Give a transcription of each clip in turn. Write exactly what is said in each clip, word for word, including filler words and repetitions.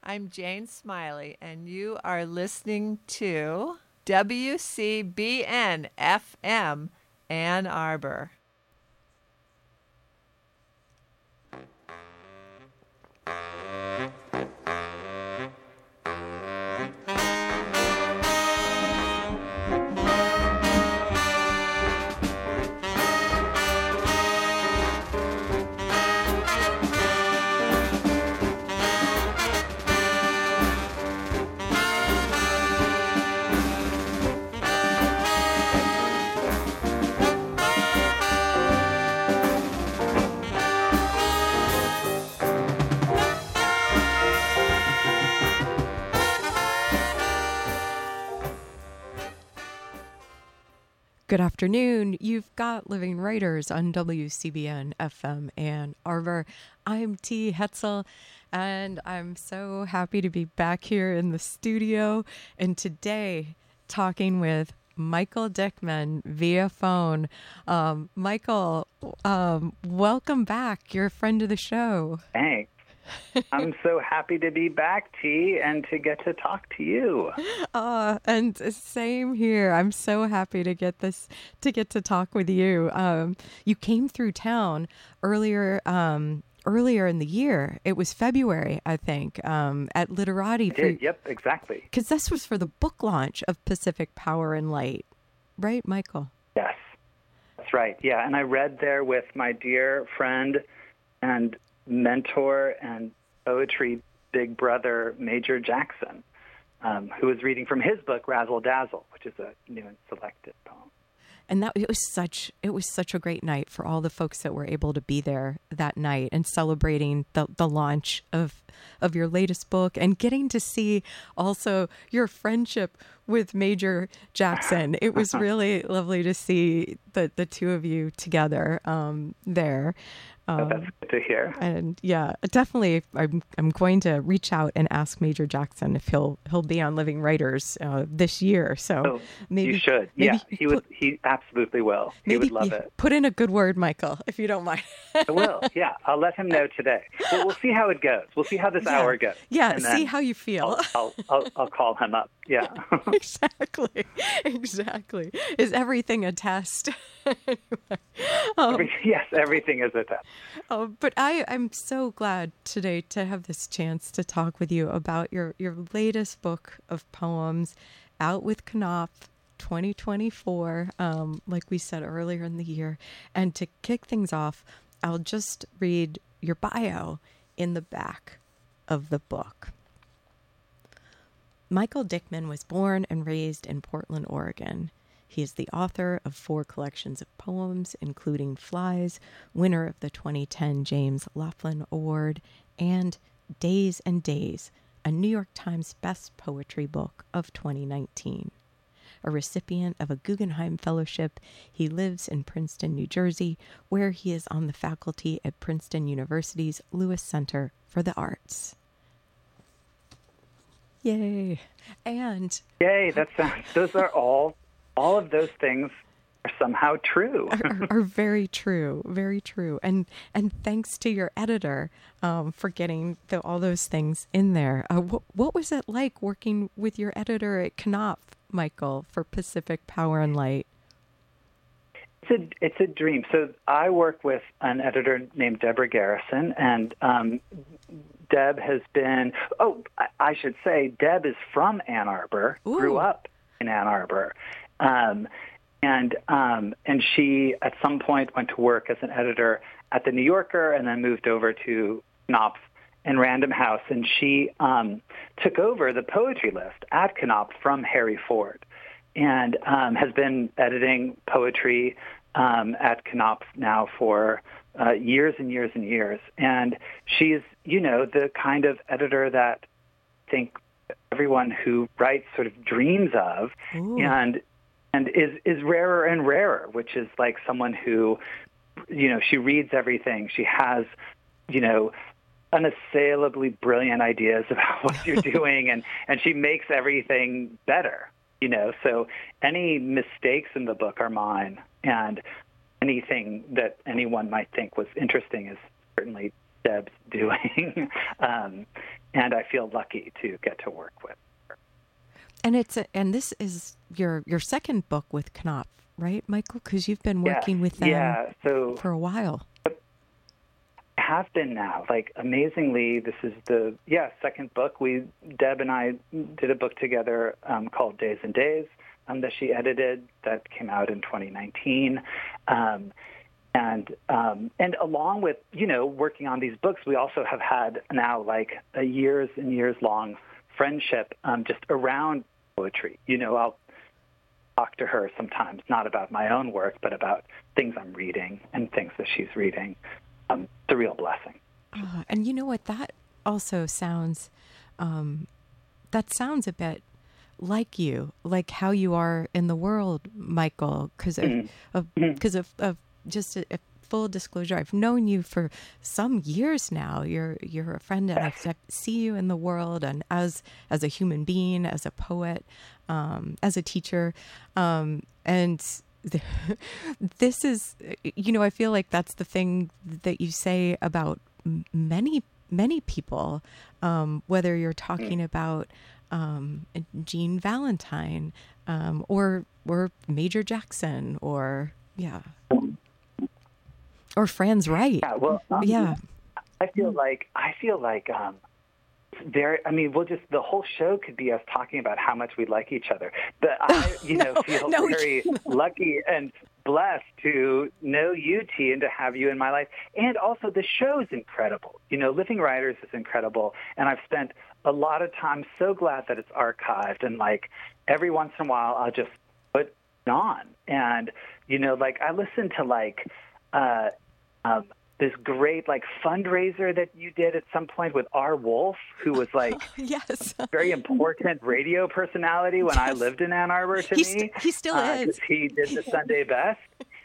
I'm Jane Smiley, and you are listening to W C B N F M, Ann Arbor. Good afternoon. You've got Living Writers on W C B N F M Ann Arbor. I'm T. Hetzel, and I'm so happy to be back here in the studio. And today, talking with Michael Dickman via phone. Um, Michael, um, welcome back. You're a friend of the show. Thanks. I'm so happy to be back, T, and to get to talk to you. Uh, and same here. I'm so happy to get this, to get to talk with you. Um, you came through town earlier, um, earlier in the year. It was February, I think, um, at Literati. I did. Yep, exactly. Because this was for the book launch of Pacific Power and Light, right, Michael? Yes, that's right. Yeah, and I read there with my dear friend and mentor and poetry big brother, Major Jackson, um, who was reading from his book, Razzle Dazzle, which is a new and selected poem. And that it was such it was such a great night for all the folks that were able to be there that night and celebrating the, the launch of of your latest book and getting to see also your friendship with Major Jackson. It was really lovely to see the, the two of you together um, there. Um, oh, that's good to hear. And yeah, definitely, I'm I'm going to reach out and ask Major Jackson if he'll he'll be on Living Writers uh, this year. So oh, maybe you should. Maybe yeah, he would. He absolutely will. He would love it. Put in a good word, Michael, if you don't mind. I will. Yeah, I'll let him know today. Well, we'll see how it goes. We'll see how this yeah. hour goes. Yeah, see how you feel. I'll, I'll, I'll, I'll call him up. Yeah. Exactly. Exactly. Is everything a test? Anyway, um, Every, yes, everything is a test. Uh, but I, I'm so glad today to have this chance to talk with you about your, your latest book of poems, Out with Knopf, twenty twenty-four, um, like we said earlier in the year. And to kick things off, I'll just read your bio in the back of the book. Michael Dickman was born and raised in Portland, Oregon. He is the author of four collections of poems, including Flies, winner of the twenty ten James Laughlin Award, and Days and Days, a New York Times Best Poetry Book of twenty nineteen. A recipient of a Guggenheim Fellowship, he lives in Princeton, New Jersey, where he is on the faculty at Princeton University's Lewis Center for the Arts. Yay. And... Yay, that's, those are all... All of those things are somehow true. are, are very true, very true. And and thanks to your editor um, for getting the, all those things in there. Uh, what, what was it like working with your editor at Knopf, Michael, for Pacific Power and Light? It's a, it's a dream. So I work with an editor named Deborah Garrison, and um, Deb has been, oh, I, I should say, Deb is from Ann Arbor, Ooh. Grew up in Ann Arbor. Um, and um, and she, at some point, went to work as an editor at The New Yorker and then moved over to Knopf and Random House. And she um, took over the poetry list at Knopf from Harry Ford and um, has been editing poetry um, at Knopf now for uh, years and years and years. And she's, you know, the kind of editor that I think everyone who writes sort of dreams of. Ooh. and and is, is rarer and rarer, which is like someone who, you know, she reads everything. She has, you know, unassailably brilliant ideas about what you're doing, and, and she makes everything better, you know. So any mistakes in the book are mine, and anything that anyone might think was interesting is certainly Deb's doing. um, and I feel lucky to get to work with her. And it's a, and this is your your second book with Knopf, right, Michael? Because you've been working yes. with them yeah, so, for a while. Have been now. Like, amazingly, this is the, yeah, second book. We, Deb and I did a book together um, called Days and Days um, that she edited that came out in twenty nineteen. Um, and um, and along with, you know, working on these books, we also have had now like a years and years long friendship um, just around poetry. You know, I'll talk to her sometimes, not about my own work, but about things I'm reading and things that she's reading. Um, it's a real blessing. Uh, and you know what? That also sounds, um, that sounds a bit like you, like how you are in the world, Michael, because of, Mm-hmm. of, cause of, of just a, a full disclosure. I've known you for some years now. You're, you're a friend, and I see you in the world, and as, as a human being, as a poet, um, as a teacher, um, and this is, you know, I feel like that's the thing that you say about many, many people, um, whether you're talking about um, Jean Valentine um, or or Major Jackson or, yeah, or Franz Wright. Yeah, well, um, yeah. I feel like, I feel like, um, very, I mean, we'll just, the whole show could be us talking about how much we like each other. But I, you know, no, feel no, very lucky and blessed to know you, T, and to have you in my life. And also, the show is incredible. You know, Living Writers is incredible. And I've spent a lot of time so glad that it's archived. And, like, every once in a while, I'll just put it on. And, you know, like, I listen to, like, uh, um, this great, like, fundraiser that you did at some point with R. Wolf, who was, like, yes, a very important radio personality when yes. I lived in Ann Arbor to he me. St- he still uh, is. He did the Sunday Best.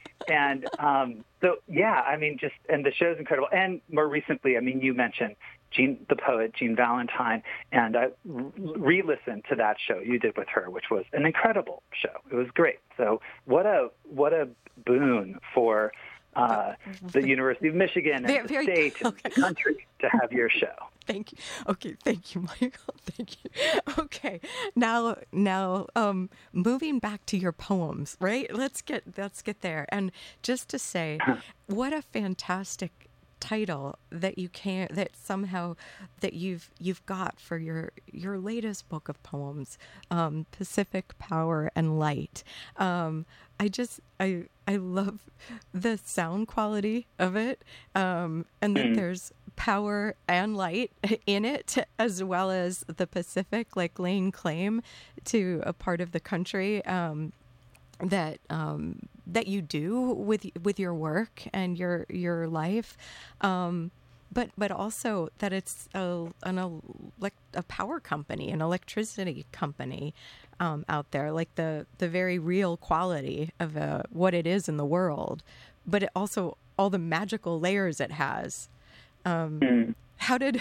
And um, so, yeah, I mean, just, and the show's incredible. And more recently, I mean, you mentioned Jean, the poet, Jean Valentine, and I re-listened to that show you did with her, which was an incredible show. It was great. So what a, what a boon for Uh, the University of Michigan and very, the very, state and okay. the country to have your show. Thank you. Okay, thank you, Michael. Thank you. Okay, now, now, um, moving back to your poems, right? Let's get let's get there. And just to say, what a fantastic title that you can that somehow that you've you've got for your your latest book of poems, um, Pacific Power and Light. Um, I just I I love the sound quality of it, um, and that mm. there's power and light in it, as well as the Pacific, like laying claim to a part of the country um, that um, that you do with with your work and your your life. Um, But but also that it's a an elect, a power company, an electricity company um, out there, like the, the very real quality of uh, what it is in the world, but it also all the magical layers it has. Um, mm. How did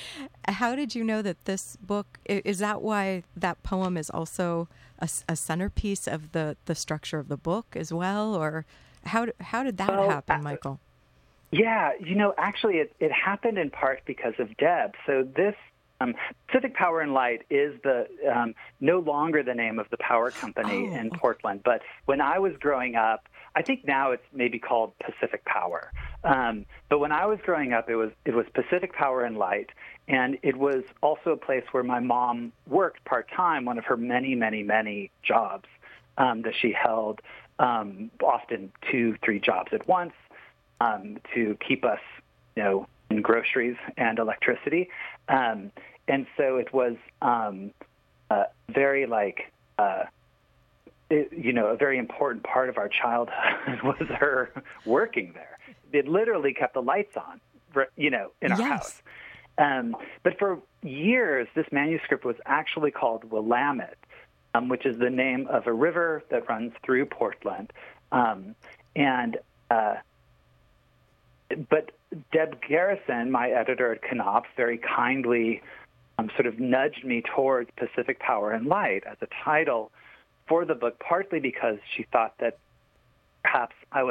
how did you know that this book is that why that poem is also a, a centerpiece of the, the structure of the book as well, or how how did that well, happen, Michael? Yeah, you know, actually it, it happened in part because of Deb. So this um, Pacific Power and Light is the um, no longer the name of the power company oh. in Portland. But when I was growing up, I think now it's maybe called Pacific Power. Um, but when I was growing up, it was it was Pacific Power and Light. And it was also a place where my mom worked part-time, one of her many, many, many jobs um, that she held, um, often two, three jobs at once. Um, to keep us, you know, in groceries and electricity. Um, and so it was um, uh, very like, uh, it, you know, a very important part of our childhood was her working there. It literally kept the lights on, you know, in our yes. house. Um, but for years, this manuscript was actually called Willamette, um, which is the name of a river that runs through Portland. Um, and uh, But Deb Garrison, my editor at Knopf, very kindly um, sort of nudged me towards Pacific Power and Light as a title for the book, partly because she thought that perhaps I would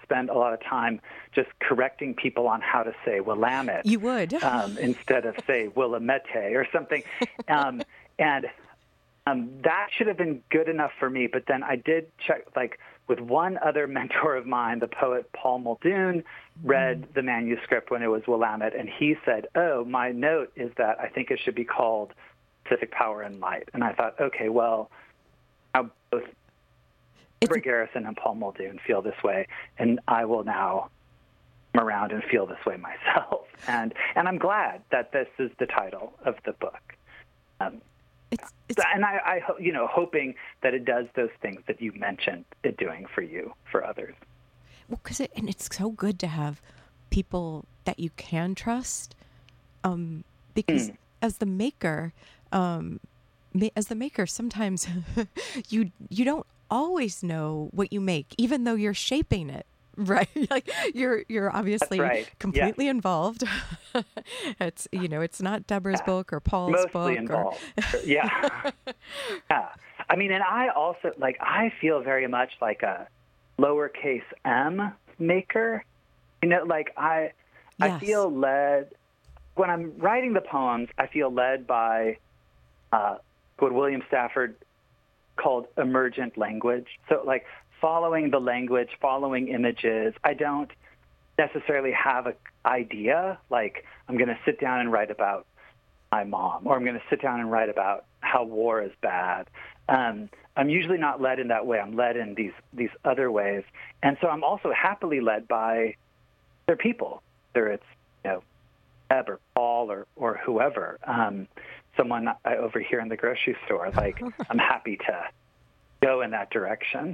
spend a lot of time just correcting people on how to say Willamette. You would. um, instead of, say, Willamette or something. Um, and um, that should have been good enough for me. But then I did check, like, with one other mentor of mine, the poet Paul Muldoon, read mm. the manuscript when it was Willamette, and he said, oh, my note is that I think it should be called Pacific Power and Light. And I thought, okay, well, now both Barbara Garrison and Paul Muldoon feel this way, and I will now come around and feel this way myself. And and I'm glad that this is the title of the book. Um, it's, it's, and I, I, you know, hoping that it does those things that you mentioned it doing for you, for others. Well, because it, and it's so good to have people that you can trust, um, because mm. as the maker, um, as the maker, sometimes you you don't always know what you make, even though you're shaping it, right? Like you're you're obviously right. completely yeah. involved. It's, you know, it's not Deborah's yeah. book or Paul's Mostly book. involved. Or... yeah. yeah. I mean, and I also, like, I feel very much like a lowercase m maker. You know, like I, yes. I feel led, when I'm writing the poems, I feel led by uh, what William Stafford called emergent language. So, like, following the language, following images. I don't necessarily have an idea, like I'm going to sit down and write about my mom, or I'm going to sit down and write about how war is bad. Um, I'm usually not led in that way. I'm led in these these other ways. And so I'm also happily led by other people, whether it's, you know, Deb or Paul or, or whoever. Um, someone I overhear in the grocery store, like, I'm happy to go in that direction.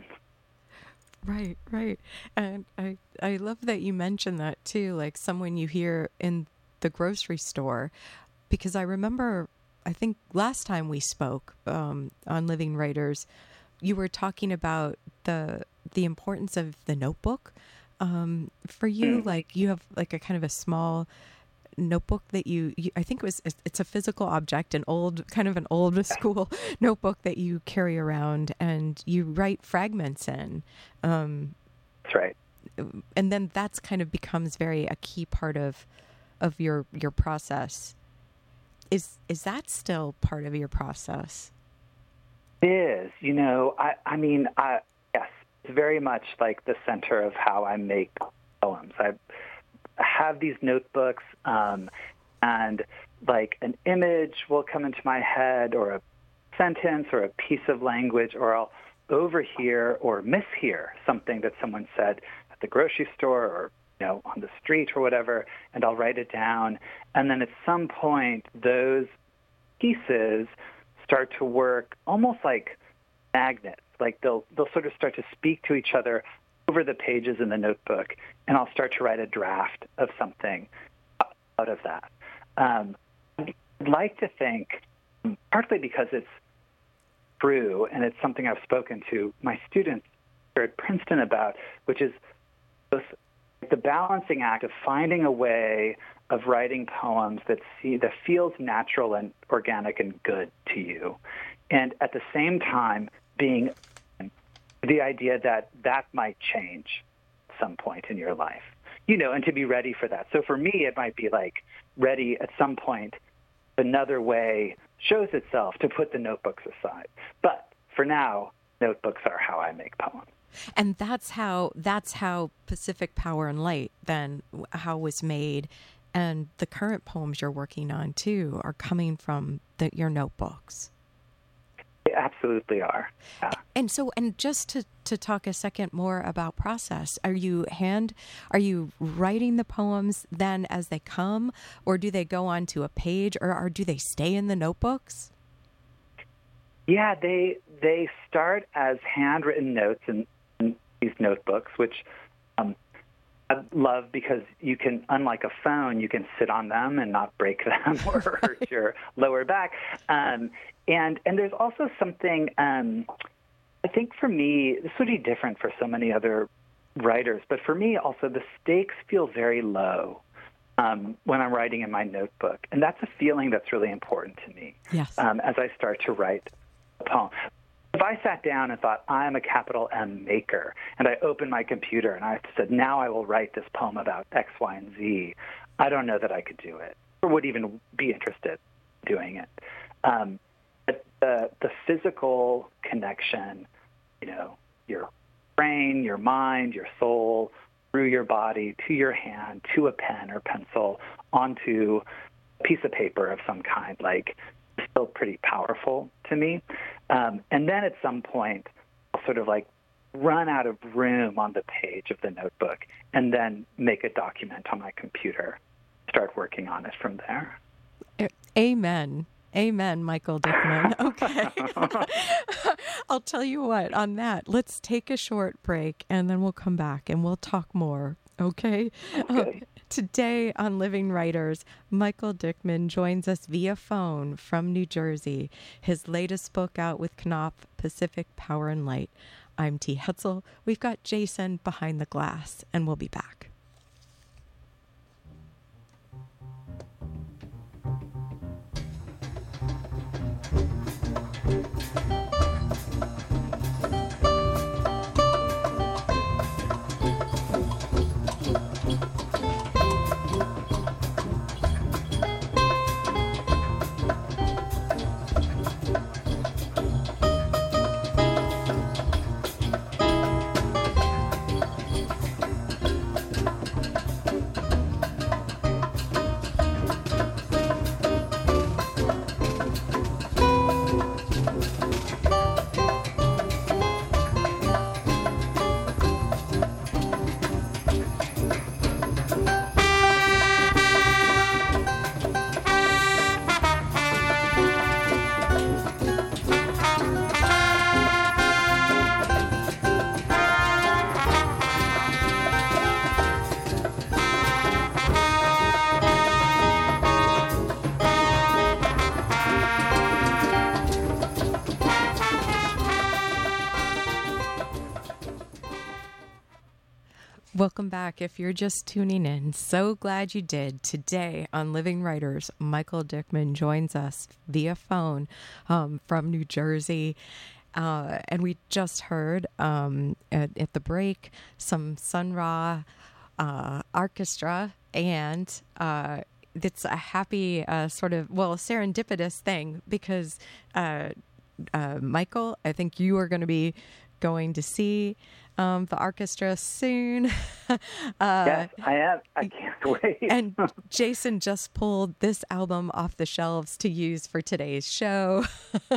Right, right. And I, I love that you mentioned that too, like someone you hear in the grocery store, because I remember, I think last time we spoke um, on Living Writers, you were talking about the the importance of the notebook. Um, for you, mm. like you have like a kind of a small notebook that you, you I think it was it's a physical object, an old kind of an old school notebook that you carry around and you write fragments in. Um, that's right. And then that's kind of becomes very a key part of of your your process. Is is that still part of your process? It is. You know, I I mean, I yes, it's very much like the center of how I make poems. I have these notebooks, um, and like an image will come into my head, or a sentence, or a piece of language, or I'll overhear or mishear something that someone said at the grocery store, or, you know, on the street or whatever, and I'll write it down. And then at some point, those pieces start to work almost like magnets. Like they'll they'll sort of start to speak to each other over the pages in the notebook, and I'll start to write a draft of something out of that. Um, I'd like to think, partly because it's true, and it's something I've spoken to my students here at Princeton about, which is both the balancing act of finding a way of writing poems that see that feels natural and organic and good to you, and at the same time being the idea that that might change at some point in your life, you know, and to be ready for that. So for me, it might be like ready at some point, another way shows itself to put the notebooks aside. But for now, notebooks are how I make poems. And that's how that's how Pacific Power and Light then how it was made. And the current poems you're working on too are coming from the, your notebooks. They absolutely are. Yeah. And so, and just to, to talk a second more about process, are you hand, are you writing the poems then as they come, or do they go onto a page, or, or do they stay in the notebooks? Yeah, they they start as handwritten notes in, in these notebooks, which um, I love because you can, unlike a phone, you can sit on them and not break them or hurt your lower back. Um, and and there's also something, um, I think for me, this would be different for so many other writers, but for me also the stakes feel very low um, when I'm writing in my notebook. And that's a feeling that's really important to me yes. um, as I start to write a poem. If I sat down and thought, I'm a capital M maker, and I opened my computer and I said, now I will write this poem about X, Y, and Z, I don't know that I could do it or would even be interested in doing it. Um, but the, the physical connection, you know, your brain, your mind, your soul, through your body, to your hand, to a pen or pencil, onto a piece of paper of some kind, like, still pretty powerful to me. Um, and then at some point, I'll sort of like run out of room on the page of the notebook and then make a document on my computer, start working on it from there. Amen. Amen, Michael Dickman. Okay. I'll tell you what, on that, let's take a short break and then we'll come back and we'll talk more. Okay? Okay. Uh, today on Living Writers, Michael Dickman joins us via phone from New Jersey. His latest book out with Knopf, Pacific Power and Light. I'm T. Hetzel. We've got Jason behind the glass, and we'll be back. Welcome back. If you're just tuning in, so glad you did. Today on Living Writers, Michael Dickman joins us via phone um, from New Jersey. Uh, and we just heard um, at, at the break some Sun Ra uh, orchestra, and uh, it's a happy uh, sort of, well, serendipitous thing because uh, uh, Michael, I think you are going to be going to see Um, the orchestra soon. uh, yes, I am. I can't wait. And Jason just pulled this album off the shelves to use for today's show.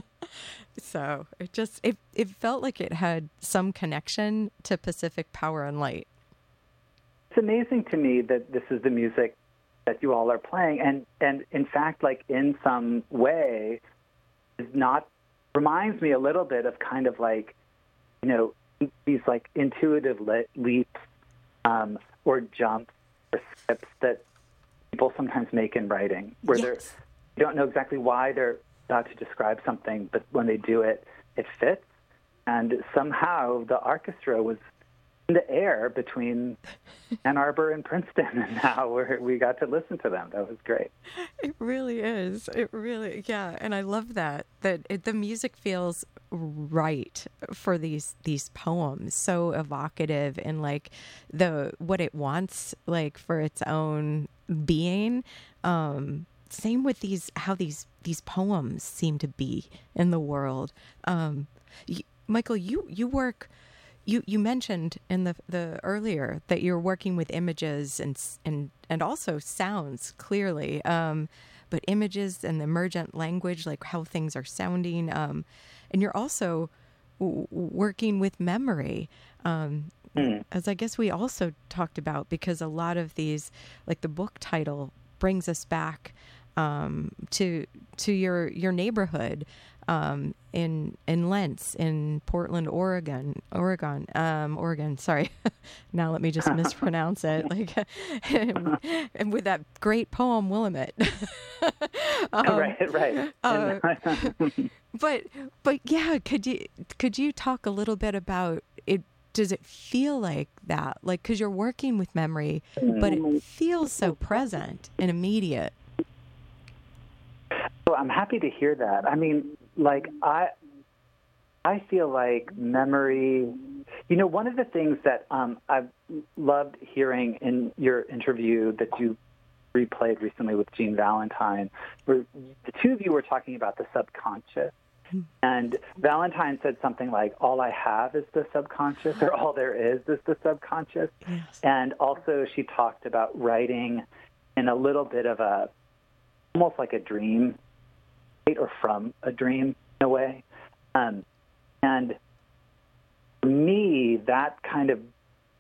So it just, it, it felt like it had some connection to Pacific Power and Light. It's amazing to me that this is the music that you all are playing. And, and in fact, like in some way, is not, reminds me a little bit of kind of like, you know, these like intuitive le- leaps um, or jumps or skips that people sometimes make in writing, where yes. they're, you don't know exactly why they're about to describe something, but when they do it, it fits. And somehow the orchestra was in the air between Ann Arbor and Princeton, and now we're, we got to listen to them. That was great. It really is. It really, yeah. And I love that, that it, the music feels right for these these poems, so evocative and like the what it wants like for its own being. Um same with these, how these these poems seem to be in the world. um you, Michael, you you work you you mentioned in the the earlier that you're working with images and and and also sounds clearly, um but images and the emergent language, like how things are sounding. Um, and you're also w- working with memory, um, mm. as I guess we also talked about, because a lot of these, like the book title, brings us back um, to to your your neighborhood um, in in Lentz, in Portland, Oregon, Oregon, um, Oregon. Sorry, now let me just mispronounce it. Like, and, and with that great poem, Willamette. um, right, right. Uh, but but yeah, could you could you talk a little bit about it? Does it feel like that? Like, because you're working with memory, but it feels so present and immediate. Well, I'm happy to hear that. I mean, like I, I feel like memory, you know, one of the things that um, I've loved hearing in your interview that you replayed recently with Jean Valentine, where the two of you were talking about the subconscious. And Valentine said something like, all I have is the subconscious, or all there is is the subconscious. Yes. And also she talked about writing in a little bit of a, almost like a dream, or from a dream in a way. Um, and for me, that kind of,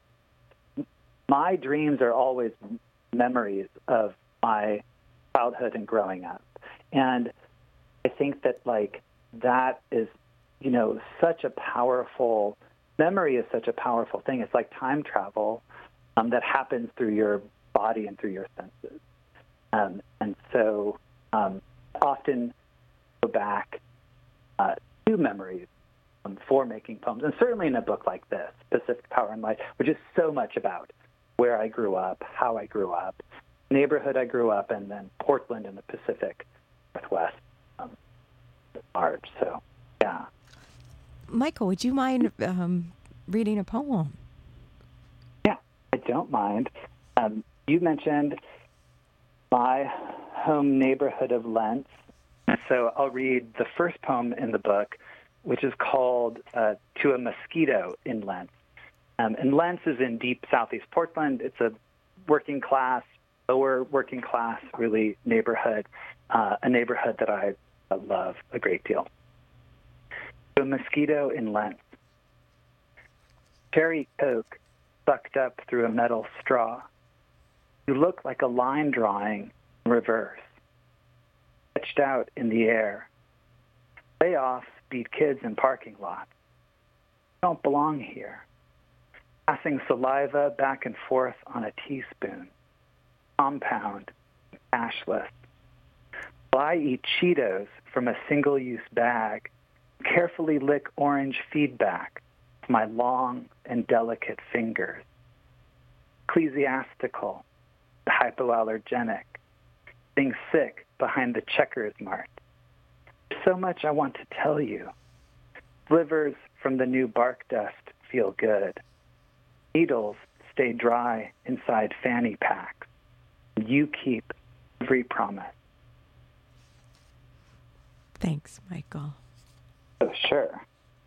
my dreams are always memories of my childhood and growing up. And I think that, like, that is, you know, such a powerful, memory is such a powerful thing. It's like time travel um, that happens through your body and through your senses. Um, and so um, often go back uh, to memories um, for making poems. And certainly in a book like this, Pacific Power and Light, which is so much about where I grew up, how I grew up, neighborhood I grew up in, and then Portland in the Pacific Northwest. Um, Art. So, yeah. Michael, would you mind um, reading a poem? Yeah, I don't mind. Um, you mentioned my home neighborhood of Lentz. So I'll read the first poem in the book, which is called uh, To a Mosquito in Lentz. Um, and Lentz is in deep southeast Portland. It's a working class, lower working class, really, neighborhood, uh, a neighborhood that I I love a great deal. The mosquito in Lentz. Cherry Coke sucked up through a metal straw. You look like a line drawing in reverse, stretched out in the air. Layoffs beat kids in parking lots. You don't belong here. Passing saliva back and forth on a teaspoon. Compound, cashless. I eat Cheetos from a single-use bag, carefully lick orange feedback with my long and delicate fingers. Ecclesiastical, hypoallergenic, being sick behind the checkers mart. There's so much I want to tell you. Slivers from the new bark dust feel good. Needles stay dry inside fanny packs. You keep every promise. Thanks, Michael. Oh, sure.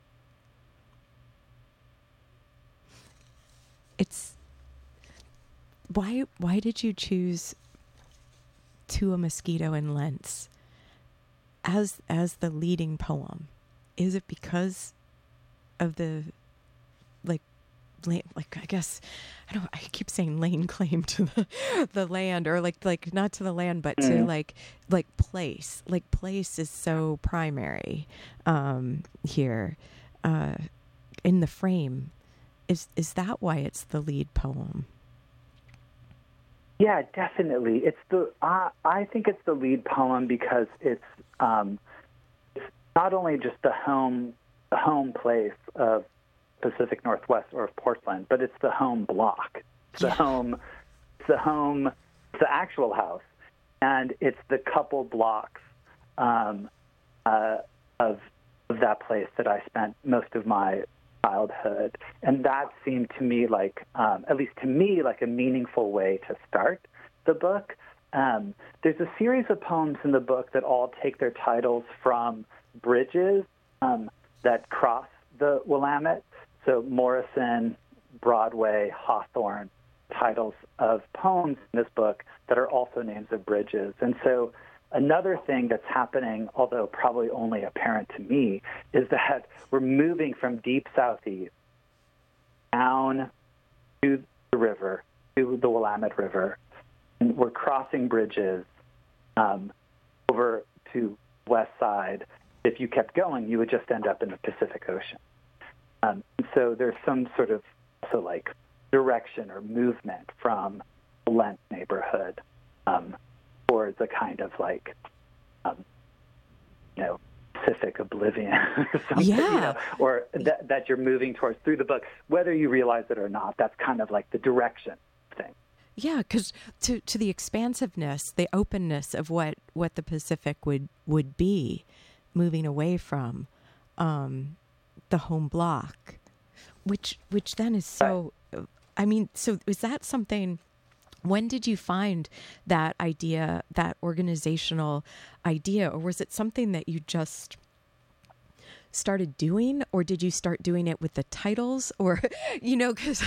It's why why did you choose To a Mosquito in Lentz as as the leading poem? Is it because of the like like I guess I don't I keep saying laying claim to the the land, or like like not to the land but mm. to like like place like place is so primary um here uh in the frame. Is is that why it's the lead poem? Yeah, definitely. It's the uh, I think it's the lead poem because it's um it's not only just the home the home place of Pacific Northwest or of Portland, but it's the home block. It's the yeah. home, it's the home, it's the actual house, and it's the couple blocks um, uh, of of that place that I spent most of my childhood, and that seemed to me like, um, at least to me, like a meaningful way to start the book. Um, there's a series of poems in the book that all take their titles from bridges um, that cross the Willamette. So Morrison, Broadway, Hawthorne, titles of poems in this book that are also names of bridges. And so another thing that's happening, although probably only apparent to me, is that we're moving from deep southeast down to the river, to the Willamette River, and we're crossing bridges um, over to west side. If you kept going, you would just end up in the Pacific Ocean. Um, and so there's some sort of also like direction or movement from the Lentz neighborhood um, towards a kind of like, um, you know, Pacific oblivion or something, yeah. you know, or that, that you're moving towards through the book, whether you realize it or not. That's kind of like the direction thing. Yeah, because to to the expansiveness, the openness of what, what the Pacific would, would be, moving away from, um, the home block, which which then is so, I mean, so is that something, when did you find that idea, that organizational idea, or was it something that you just started doing, or did you start doing it with the titles, or, you know, because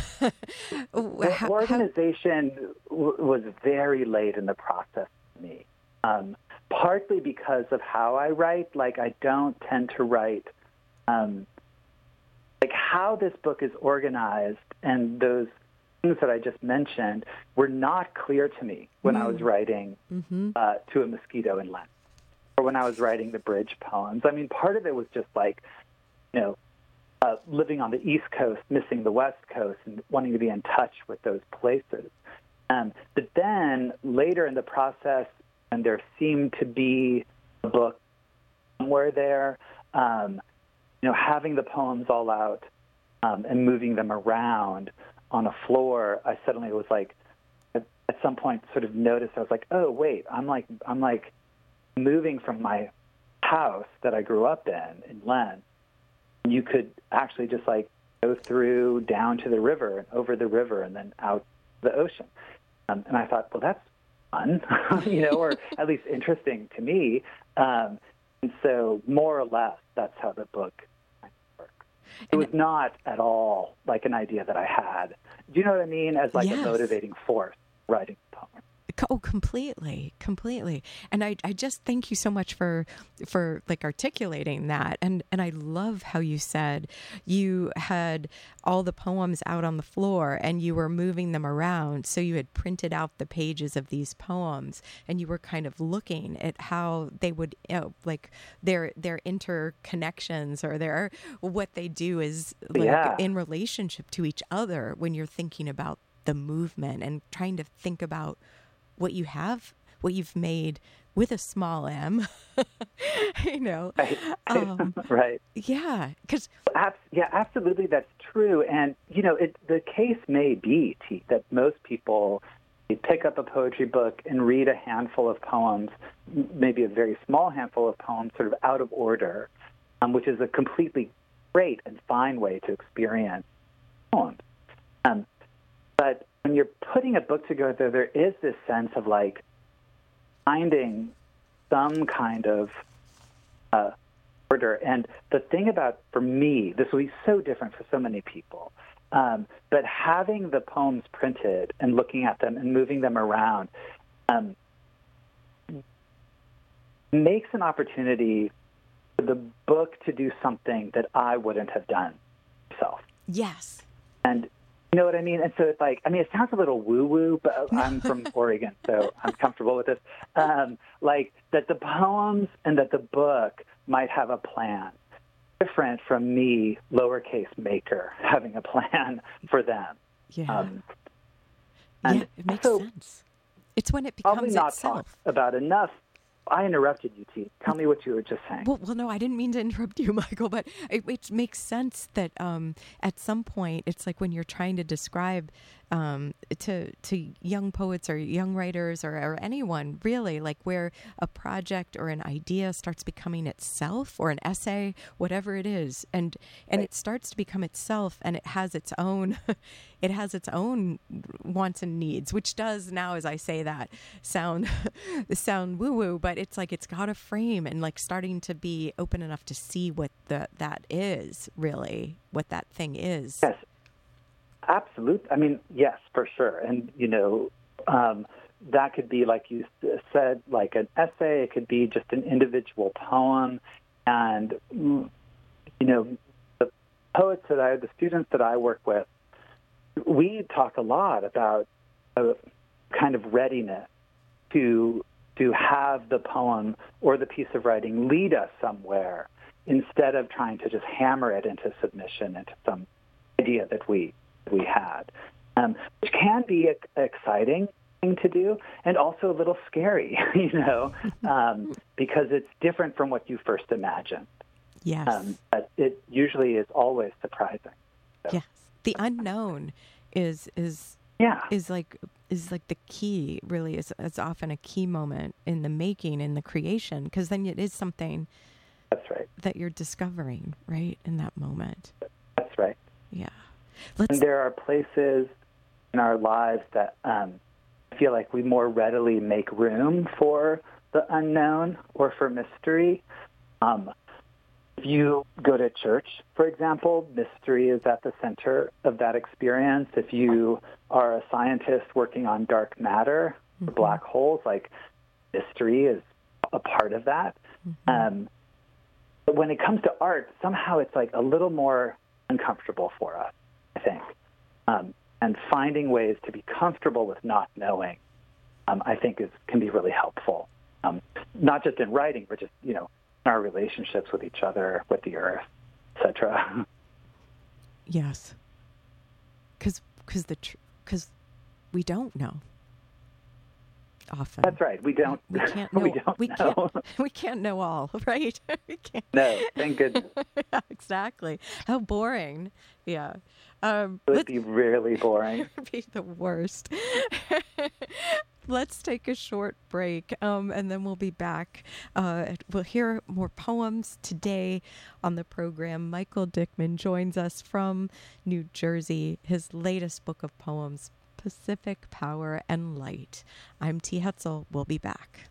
the organization w- was very late in the process for me, um, partly because of how I write. Like, I don't tend to write, um, like how this book is organized, and those things that I just mentioned were not clear to me when mm. I was writing mm-hmm. uh, To a Mosquito in Lent, or when I was writing the bridge poems. I mean, part of it was just like, you know, uh, living on the East Coast, missing the West Coast, and wanting to be in touch with those places. Um, but then later in the process, and there seemed to be a book somewhere there, um, you know, having the poems all out um, and moving them around on a floor, I suddenly was like, at, at some point, sort of noticed. I was like, oh wait, I'm like, I'm like. moving from my house that I grew up in, in Lent. You could actually just like go through down to the river and over the river and then out to the ocean. Um, and I thought, well, that's fun, you know, or at least interesting to me. Um, and so more or less, that's how the book worked. It was not at all like an idea that I had. Do you know what I mean? As like yes. a motivating force writing the poem. Oh, completely, completely. And I, I just thank you so much for, for like articulating that. And, and I love how you said you had all the poems out on the floor and you were moving them around. So you had printed out the pages of these poems and you were kind of looking at how they would, you know, like their, their interconnections, or their, what they do is like yeah. in relationship to each other when you're thinking about the movement and trying to think about what you have, what you've made with a small m, you know. Right. Um, right. Yeah. Cause, Abs- yeah, absolutely. That's true. And, you know, it, the case may be, T, that most people they pick up a poetry book and read a handful of poems, maybe a very small handful of poems, sort of out of order, um, which is a completely great and fine way to experience poems. Um, but when you're putting a book together, there is this sense of like finding some kind of uh, order. And the thing about, for me, this will be so different for so many people, um, but having the poems printed and looking at them and moving them around um, makes an opportunity for the book to do something that I wouldn't have done myself. Yes. And you know what I mean? And so it's like, I mean, it sounds a little woo-woo, but I'm from Oregon, so I'm comfortable with this. Um, like that the poems and that the book might have a plan, different from me, lowercase maker, having a plan for them. Yeah. Um, yeah, it makes so sense. It's when it becomes probably not itself. Talked about enough. I interrupted you, T. Tell me what you were just saying. Well, well, no, I didn't mean to interrupt you, Michael, but it, it makes sense that um, at some point, it's like when you're trying to describe um, to to young poets or young writers or, or anyone, really, like where a project or an idea starts becoming itself, or an essay, whatever it is, and and right. it starts to become itself, and it has its own, it has its own wants and needs, which does now, as I say that, sound sound woo woo, but it's like it's got a frame and like starting to be open enough to see what the that is really, what that thing is. Yes, absolutely. I mean, yes, for sure. And you know, um, that could be, like you said, like an essay. It could be just an individual poem. And you know, the poets that I, the students that I work with, we talk a lot about a kind of readiness to to have the poem or the piece of writing lead us somewhere, instead of trying to just hammer it into submission, into some idea that we we had, um, which can be a, exciting thing to do, and also a little scary, you know, um, because it's different from what you first imagined. Yes. Um, but it usually is always surprising. So. Yes. The unknown is is yeah. is like is like the key, really, is, is often a key moment in the making, in the creation, because then it is something That's right. that you're discovering, right, in that moment. That's right. Yeah. Let's... And there are places in our lives that um, I feel like we more readily make room for the unknown or for mystery. Um, if you go to church, for example, mystery is at the center of that experience. If you are a scientist working on dark matter, mm-hmm. or black holes, like mystery is a part of that. Mm-hmm. Um, but when it comes to art, somehow it's like a little more uncomfortable for us, I think. Um, and finding ways to be comfortable with not knowing, um, I think, is can be really helpful. Um, not just in writing, but just, you know, in our relationships with each other, with the earth, et cetera. Yes. Because because the because tr- we don't know. Often. That's right. We don't. We can't know. we don't we know. Can't, we can't know all, right? we can't. No, thank goodness. Yeah, exactly. How boring. Yeah. Um, it would be really boring. It would be the worst. Let's take a short break, um, and then we'll be back. Uh, we'll hear more poems today on the program. Michael Dickman joins us from New Jersey. His latest book of poems, Pacific Power and Light. I'm T. Hetzel. We'll be back.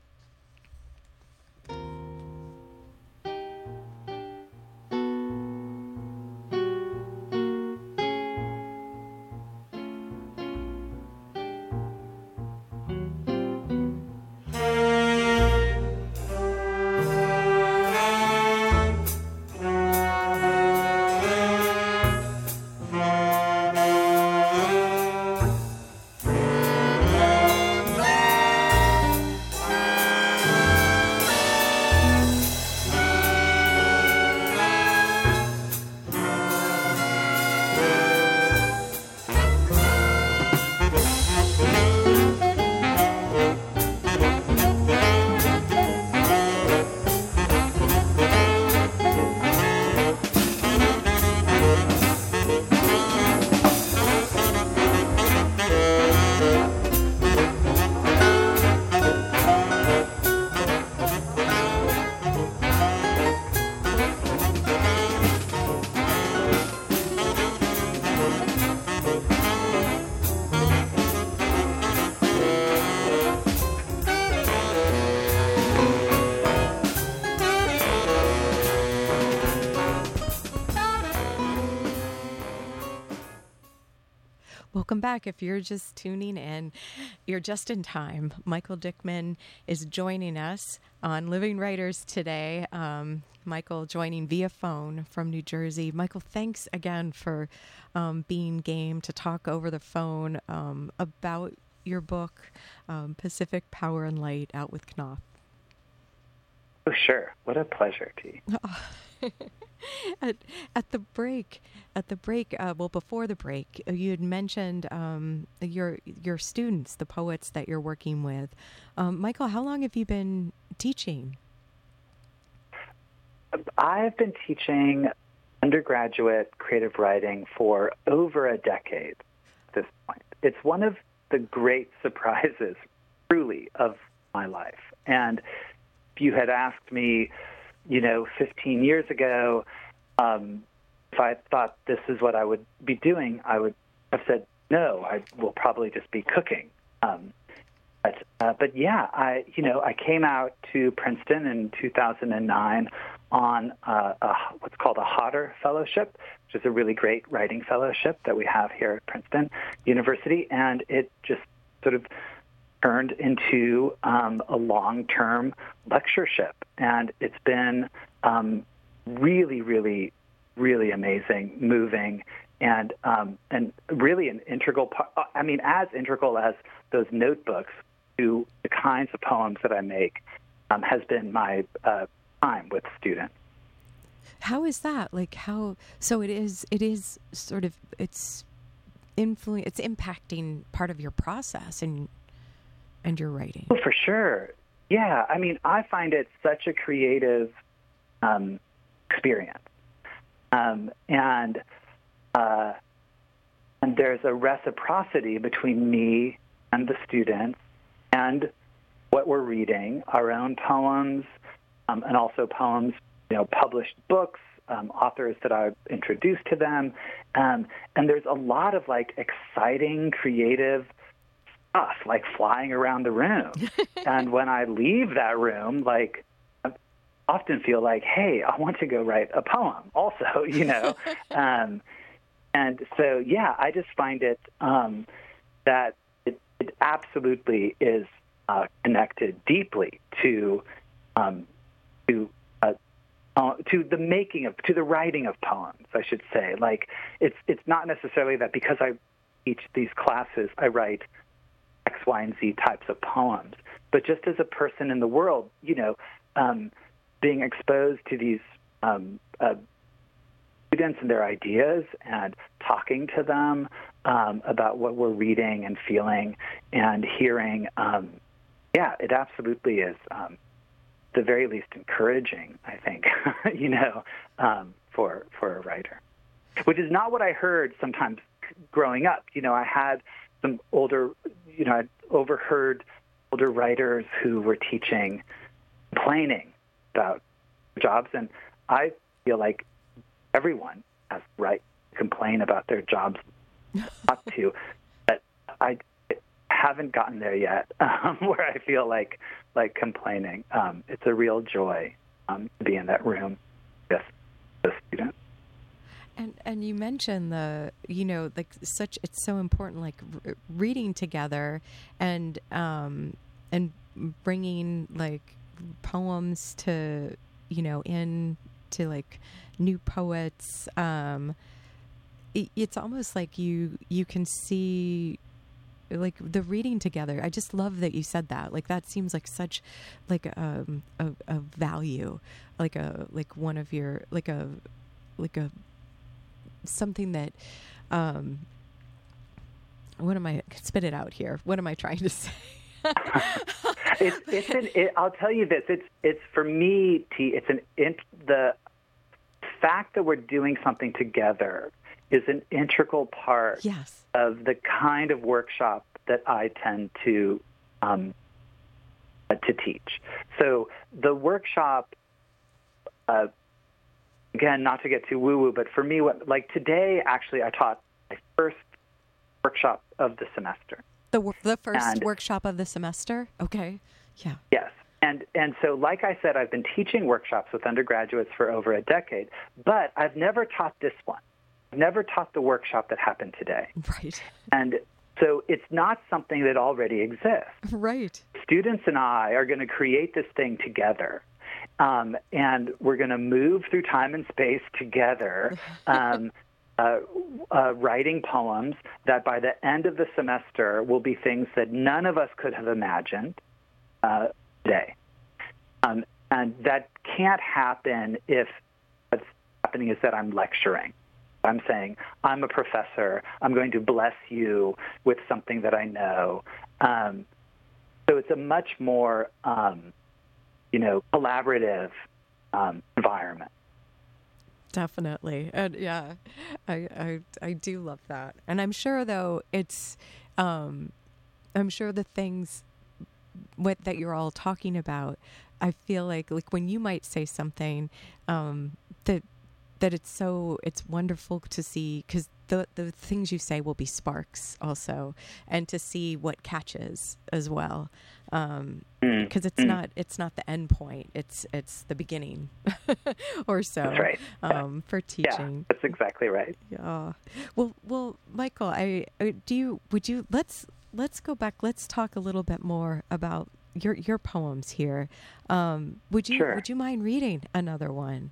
Welcome back. If you're just tuning in, you're just in time. Michael Dickman is joining us on Living Writers today. Um, Michael joining via phone from New Jersey. Michael, thanks again for um, being game to talk over the phone um, about your book, um, Pacific Power and Light, out with Knopf. Oh, sure. What a pleasure, T. at, at the break, at the break, uh, well, before the break, you had mentioned um, your your students, the poets that you're working with. Um, Michael, how long have you been teaching? I've been teaching undergraduate creative writing for over a decade at this point. It's one of the great surprises, truly, of my life. And if you had asked me, you know, fifteen years ago, um, if I thought this is what I would be doing, I would have said, no, I will probably just be cooking. Um, but, uh, but yeah, I, you know, I came out to Princeton in two thousand nine on uh, a, what's called a Hodder Fellowship, which is a really great writing fellowship that we have here at Princeton University, and it just sort of turned into um, a long-term lectureship, and it's been um, really, really, really amazing, moving, and um, and really an integral part. I mean, as integral as those notebooks to the kinds of poems that I make um, has been my uh, time with students. How is that? Like how? So it is. It is sort of. It's influ- It's impacting part of your process and. And your writing. Oh, for sure. Yeah. I mean, I find it such a creative um, experience. Um, and uh, and there's a reciprocity between me and the students and what we're reading, our own poems, um, and also poems you know, published books, um, authors that I've introduced to them. Um, and there's a lot of like exciting, creative stuff, like flying around the room. And when I leave that room, like, I often feel like, hey, I want to go write a poem also, you know? um, and so, yeah, I just find it um, that it, it absolutely is uh, connected deeply to um, to uh, uh, to the making of, to the writing of poems, I should say. Like, it's it's not necessarily that because I teach these classes, I write X, Y, and Z types of poems, but just as a person in the world, you know, um, being exposed to these um, uh, students and their ideas and talking to them um, about what we're reading and feeling and hearing, um, yeah, it absolutely is, um, at the very least, encouraging, I think, you know, um, for for a writer, which is not what I heard sometimes growing up. You know, I had some older, you know, I'd overheard older writers who were teaching, complaining about jobs, and I feel like everyone has the right to complain about their jobs, not to, but I haven't gotten there yet, um, where I feel like like complaining. Um, it's a real joy um, to be in that room with the students. And and you mentioned the, you know, like such, it's so important, like r- reading together and um and bringing like poems to, you know, in to like new poets. Um, it, it's almost like you you can see like the reading together. I just love that you said that. Like that seems like such like um, a a value, like a like one of your like a like a something that um what am I spit it out here what am I trying to say? it's it's an it, I'll tell you this, it's it's for me, T, it's an it, the fact that we're doing something together is an integral part Yes. of the kind of workshop that I tend to um, to teach. So the workshop, uh, again, not to get too woo-woo, but for me, what, like today, actually, I taught my first workshop of the semester. The wor- the first And- workshop of the semester? Okay. Yeah. Yes. And and so, like I said, I've been teaching workshops with undergraduates for over a decade, but I've never taught this one. I've never taught the workshop that happened today. Right. And so it's not something that already exists. Right. Students and I are going to create this thing together. Um, and we're going to move through time and space together, um, uh, uh, writing poems that by the end of the semester will be things that none of us could have imagined uh, today. Um, and that can't happen if what's happening is that I'm lecturing. I'm saying, I'm a professor. I'm going to bless you with something that I know. Um, so it's a much more, um, you know, collaborative um, environment. Definitely. And yeah, I, I, I do love that. And I'm sure though it's, um, I'm sure the things what, that you're all talking about, I feel like, like when you might say something, um, that, that it's so, it's wonderful to see, because the, the things you say will be sparks also, and to see what catches as well. Um, because it's mm. not, it's not the end point. It's, it's the beginning or so. That's right. Um, yeah. for teaching. Yeah, that's exactly right. Yeah. Well, well, Michael, I, I, do you, would you, let's, let's go back. Let's talk a little bit more about your, your poems here. Um, would you, sure. would you mind reading another one?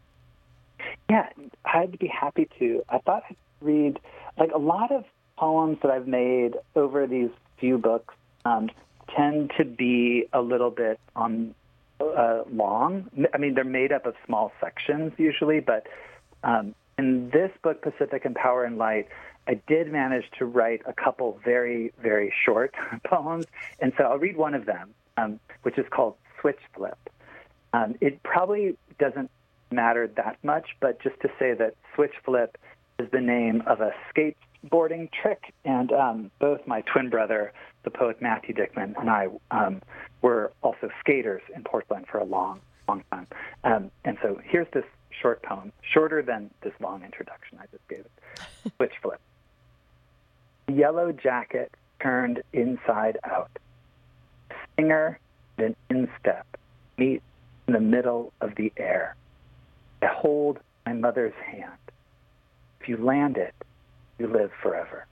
Yeah, I'd be happy to. I thought I'd read, like, a lot of poems that I've made over these few books um, tend to be a little bit um, uh, long. I mean, they're made up of small sections usually, but um, in this book, Pacific and Power and Light, I did manage to write a couple very, very short poems, and so I'll read one of them, um, which is called Switch Flip. Um, it probably doesn't matter that much, but just to say that Switch Flip is the name of a skateboarding trick, and um, both my twin brother, the poet Matthew Dickman, and I um, were also skaters in Portland for a long long time. Um, and so here's this short poem, shorter than this long introduction I just gave it. Switch flip. Yellow jacket turned inside out. Singer and an instep meet in the middle of the air. I hold my mother's hand. If you land it, you live forever.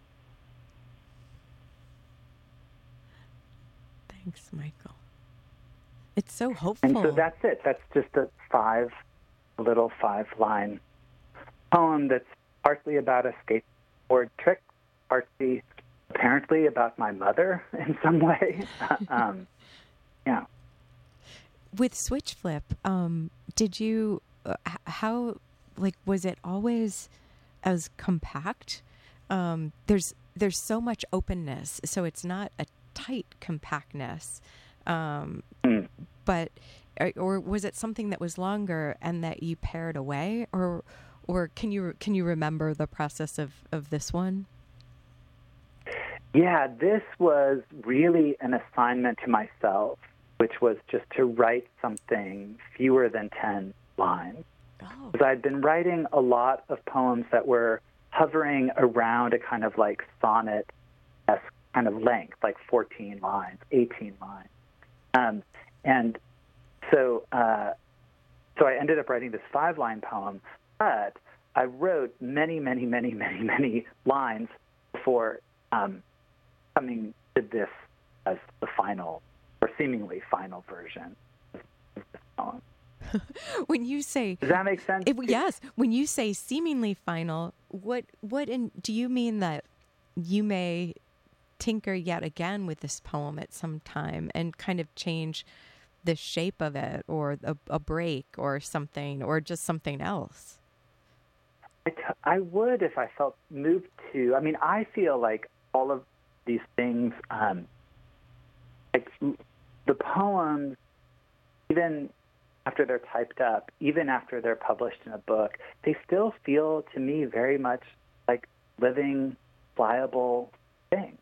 Thanks, Michael. It's so hopeful. And so that's it. That's just a five, little five-line poem that's partly about a skateboard trick, partly apparently about my mother in some way. um, yeah. With Switch Flip, um, did you, uh, h- how, like, was it always as compact? Um, there's there's so much openness, so it's not a tight compactness. Um, Mm. but, or, or was it something that was longer and that you pared away, or, or can you can you remember the process of, of this one? Yeah, this was really an assignment to myself, which was just to write something fewer than ten lines. Oh. Because I'd been writing a lot of poems that were hovering around a kind of like sonnet-esque kind of length, like fourteen lines, eighteen lines. Um, and so uh, so I ended up writing this five-line poem, but I wrote many, many, many, many, many lines before um, coming to this as the final, or seemingly final version of this poem. When you say, Does that make sense? it, yes, when you say seemingly final, what what in, do you mean that you may tinker yet again with this poem at some time and kind of change the shape of it, or a, a break or something, or just something else? I, t- I would if I felt moved to. I mean, I feel like all of these things, um, like the poems, even after they're typed up, even after they're published in a book, they still feel to me very much like living, pliable things.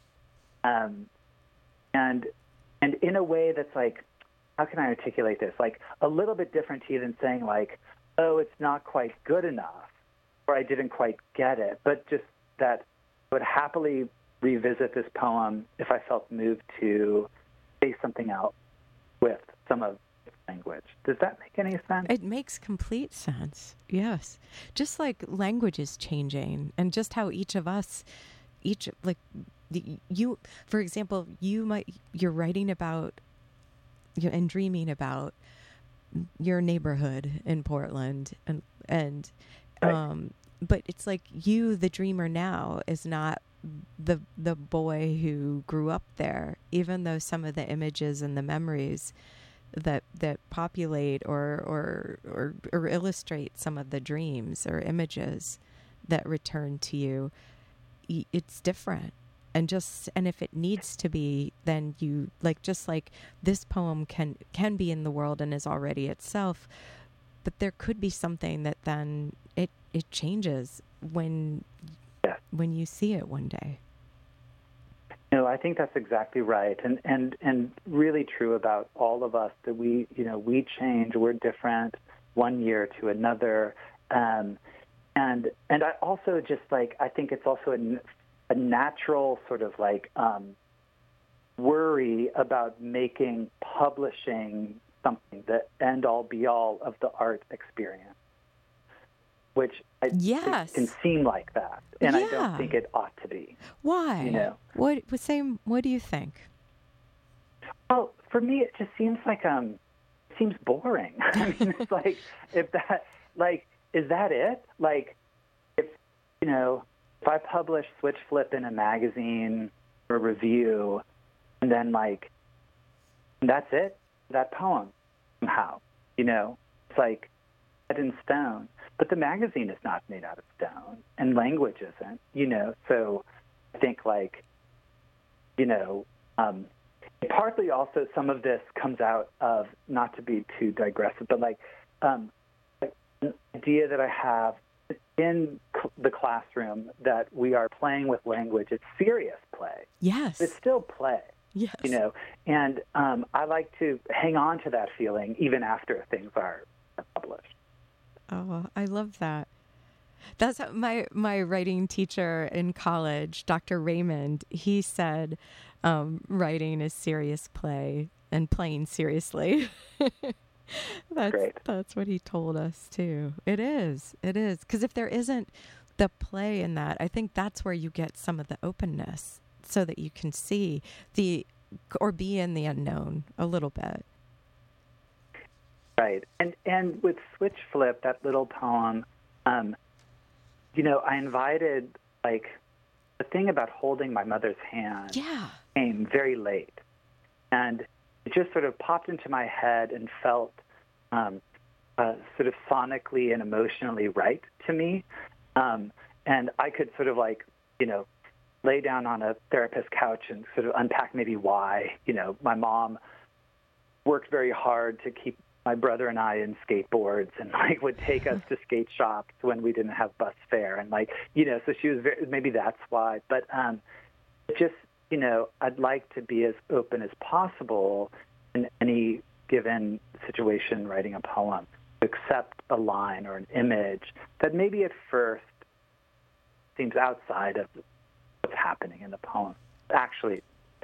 Um, and and in a way that's like, how can I articulate this? Like a little bit different to you than saying like, oh, it's not quite good enough, or I didn't quite get it, but just that I would happily revisit this poem if I felt moved to say something else with some of its language. Does that make any sense? It makes complete sense. Yes. Just like language is changing, and just how each of us, each, like, the, you, for example, you might, you're writing about you and dreaming about your neighborhood in Portland, and, and, Right. um, but it's like you, the dreamer now, is not the the boy who grew up there, even though some of the images and the memories that that populate or or or, or illustrate some of the dreams or images that return to you, it's different. And just and if it needs to be, then you, like, just like this poem can can be in the world and is already itself, but there could be something that then it it changes when Yeah. when you see it one day. No, I think that's exactly right, and and and really true about all of us, that we, you know, we change, we're different one year to another, um, and and I also just like I think it's also a, a natural sort of like um, worry about making publishing something the end all be all of the art experience, which I Yes. think can seem like that, and I Yeah. don't think it ought to be. Why? You know. What what same what do you think? Well, for me, it just seems like um, it seems boring. I mean, it's like if that, like, is that it? Like, if you know, if I publish Switch Flip in a magazine or a review, and then like, that's it, that poem somehow, you know, it's like set in stone. But the magazine is not made out of stone, and language isn't, you know. So I think like, you know. Um, Partly also some of this comes out of, not to be too digressive, but like um, an idea that I have in cl- the classroom that we are playing with language. It's serious play. Yes. It's still play. Yes. You know, and um, I like to hang on to that feeling even after things are published. Oh, I love that. That's how my my writing teacher in college, Doctor Raymond, he said um, writing is serious play and playing seriously. that's Great. That's what he told us too. It is. It is. Because if there isn't the play in that, I think that's where you get some of the openness so that you can see the or be in the unknown a little bit. Right. And and with Switch Flip, that little poem, um, you know, I invited, like, the thing about holding my mother's hand Yeah. came very late. And it just sort of popped into my head and felt um, uh, sort of sonically and emotionally right to me. Um, and I could sort of, like, you know, lay down on a therapist's couch and sort of unpack maybe why, you know, my mom worked very hard to keep my brother and I in skateboards and, like, would take us to skate shops when we didn't have bus fare. And, like, you know, so she was very, maybe that's why. But um, it just, you know, I'd like to be as open as possible in any given situation writing a poem, to accept a line or an image that maybe at first seems outside of what's happening in the poem. Actually,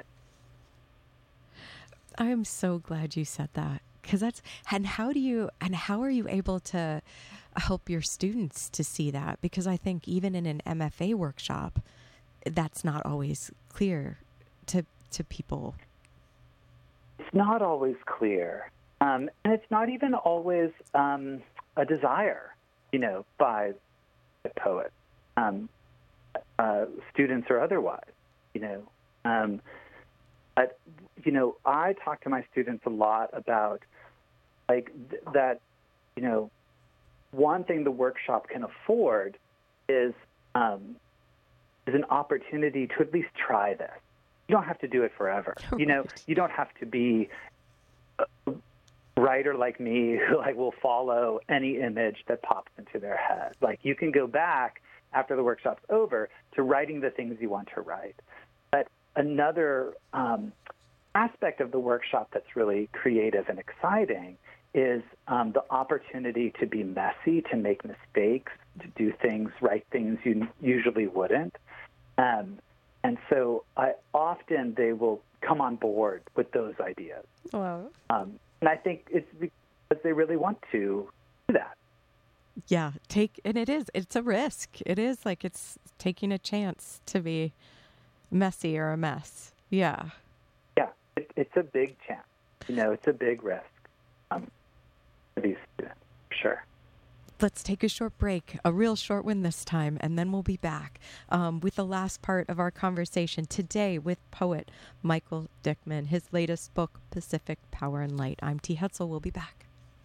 I am so glad you said that. Because that's, and how do you, and how are you able to help your students to see that? Because I think even in an M F A workshop, that's not always clear to to people. It's not always clear. Um, and it's not even always um, a desire, you know, by the poet, um, uh, students or otherwise, you know. Um, but, you know, I talk to my students a lot about, like, th- that, you know, one thing the workshop can afford is um, is an opportunity to at least try this. You don't have to do it forever. Right. You know, you don't have to be a writer like me who, like, will follow any image that pops into their head. Like, you can go back after the workshop's over to writing the things you want to write. But another um, aspect of the workshop that's really creative and exciting is um, the opportunity to be messy, to make mistakes, to do things, write things you usually wouldn't. Um, and so I, often they will come on board with those ideas. Wow. Um, and I think it's because they really want to do that. Yeah, take, and it is, it's a risk. It is like it's taking a chance to be messy or a mess. Yeah. Yeah, it, it's a big chance. You know, it's a big risk um, for these students, for sure. Let's take a short break, a real short one this time, and then we'll be back um, with the last part of our conversation today with poet Michael Dickman, his latest book, Pacific Power and Light. I'm T. Hetzel. We'll be back.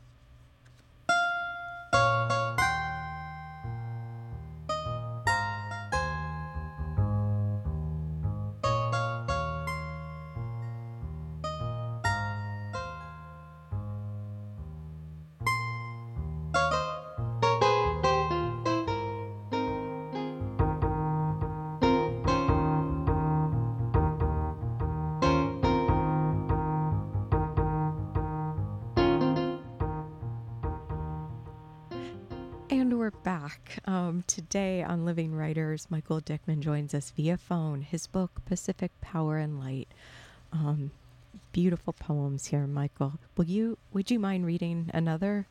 And we're back. Um, today on Living Writers, Michael Dickman joins us via phone. His book, Pacific Power and Light. Um, beautiful poems here, Michael. Will you? Would you mind reading another?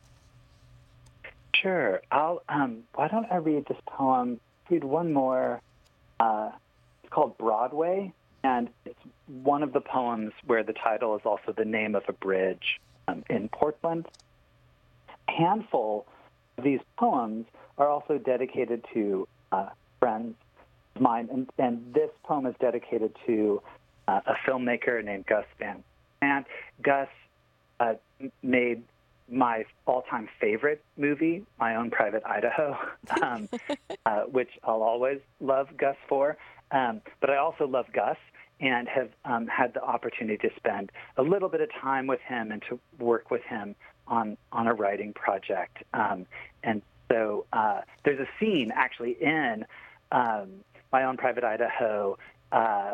Sure. I'll. Um, why don't I read this poem? Read one more. Uh, it's called Broadway, and it's one of the poems where the title is also the name of a bridge um, in Portland. A handful of these poems are also dedicated to uh, friends of mine, and, and this poem is dedicated to uh, a filmmaker named Gus Van Sant. Gus uh, made my all-time favorite movie, My Own Private Idaho, um, uh, which I'll always love Gus for. Um, but I also love Gus and have um, had the opportunity to spend a little bit of time with him and to work with him on, on a writing project. Um, and so uh, there's a scene actually in um, My Own Private Idaho uh,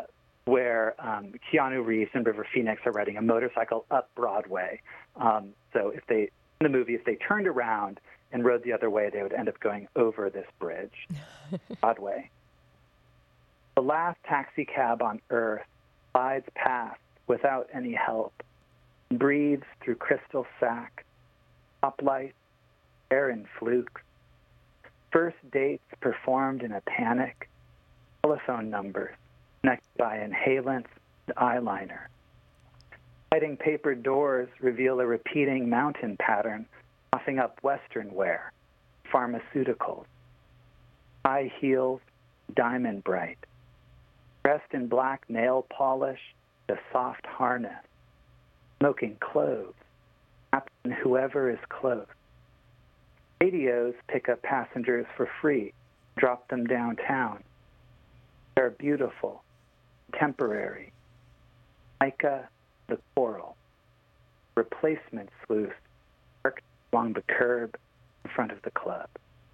where um, Keanu Reeves and River Phoenix are riding a motorcycle up Broadway. Um, so if they, in the movie, if they turned around and rode the other way, they would end up going over this bridge, Broadway. The last taxi cab on earth glides past without any help, breathes through crystal sack, stoplights, air and flukes, first dates performed in a panic, telephone numbers connected by inhalants and eyeliner. Sliding paper doors reveal a repeating mountain pattern, puffing up Western wear, pharmaceuticals, high heels, diamond bright, dressed in black nail polish, a soft harness, smoking cloves, tapping whoever is close. Radios pick up passengers for free, drop them downtown. They're beautiful, temporary. Mica, the coral. Replacement sleuth parked along the curb in front of the club.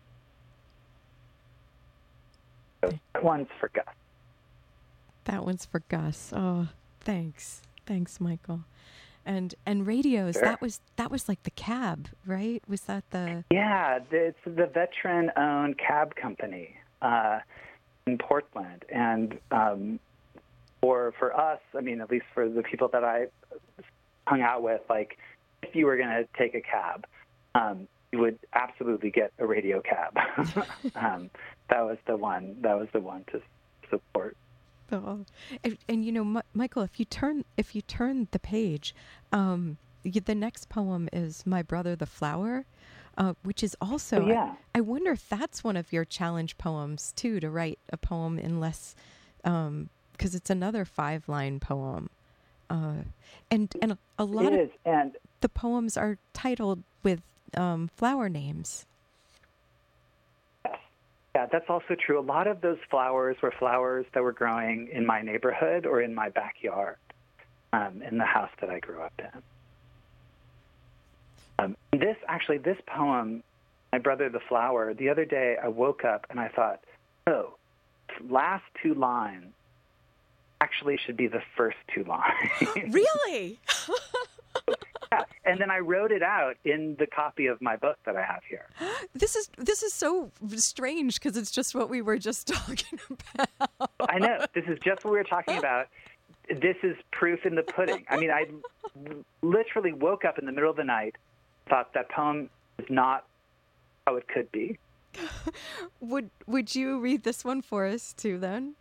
So that one's for Gus. That one's for Gus. Oh, thanks. Thanks, Michael. And and radios, Sure. that was that was like the cab, right? Was that the Yeah, it's the veteran-owned cab company uh, in Portland. And um, for for us, I mean, at least for the people that I hung out with, like, if you were going to take a cab, um, you would absolutely get a radio cab. um, that was the one. That was the one to support. Oh, and, and you know, M- Michael, if you turn if you turn the page, um, you, the next poem is "My Brother the Flower," uh, which is also. Oh, yeah. I, I wonder if that's one of your challenge poems too, to write a poem in less, um, because it's another five line poem, uh, and and a, a lot It of is, and the poems are titled with um, flower names. yeah, that's also true. A lot of those flowers were flowers that were growing in my neighborhood or in my backyard, um, in the house that I grew up in. Um, this, actually, this poem, My Brother the Flower, the other day I woke up and I thought, oh, last two lines actually should be the first two lines. Really? Yeah. And then I wrote it out in the copy of my book that I have here. This is this is so strange because it's just what we were just talking about. I know. This is just what we were talking about. This is proof in the pudding. I mean, I literally woke up in the middle of the night, thought that poem is not how it could be. Would Would you read this one for us too? Then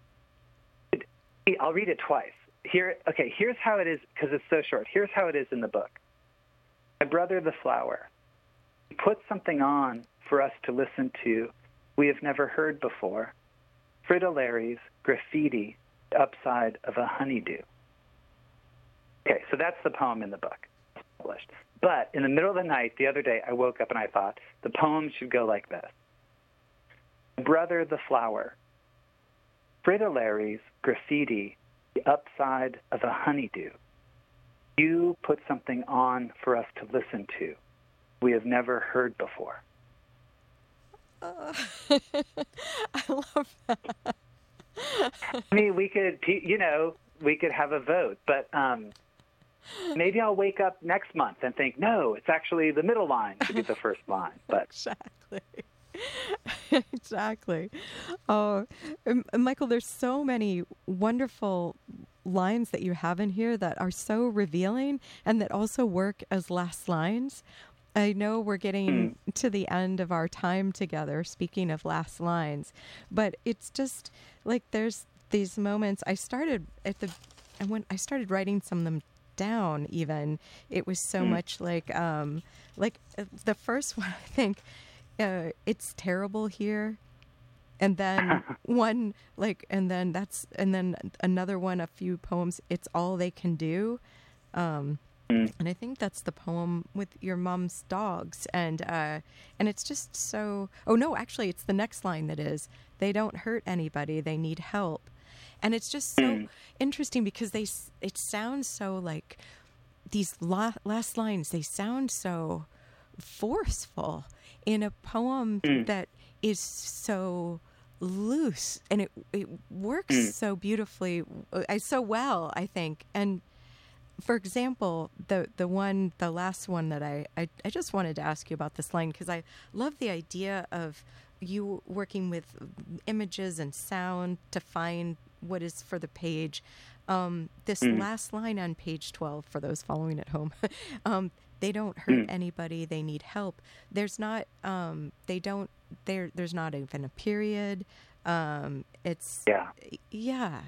I'll read it twice. Here, okay. Here's how it is because it's so short. Here's how it is in the book. My brother, the flower, he put something on for us to listen to we have never heard before. Fritillary's graffiti, the upside of a honeydew. Okay, so that's the poem in the book. Published. But in the middle of the night, the other day, I woke up and I thought, the poem should go like this. My brother, the flower, Fritillary's graffiti, the upside of a honeydew. You put something on for us to listen to we have never heard before. uh, I love that. I mean, we could, you know, we could have a vote, but um, maybe I'll wake up next month and think, no, it's actually the middle line should be the first line. But Exactly. Exactly. Oh, um, Michael, there's so many wonderful lines that you have in here that are so revealing and that also work as last lines. I know we're getting mm. to the end of our time together, speaking of last lines, but it's just like there's these moments. I started at the, and when I started writing some of them down even, it was so mm. much like, um, like the first one, I think, Uh, it's terrible here, and then one like, and then that's, and then another one, a few poems. It's all they can do, um, mm. and I think that's the poem with your mom's dogs, and uh, and it's just so. Oh no, actually, it's the next line that is, they don't hurt anybody, they need help, and it's just so mm. interesting because they it sounds so like these la- last lines. They sound so forceful in a poem mm. that is so loose, and it it works mm. so beautifully, uh, so well, I think. And for example, the the one, the last one that I, I, I just wanted to ask you about this line, because I love the idea of you working with images and sound to find what is for the page. Um, this mm. last line on page twelve, for those following at home, um, they don't hurt mm. anybody. They need help. There's not, um, they don't, there, there's not even a period. Um, it's, yeah. Yeah.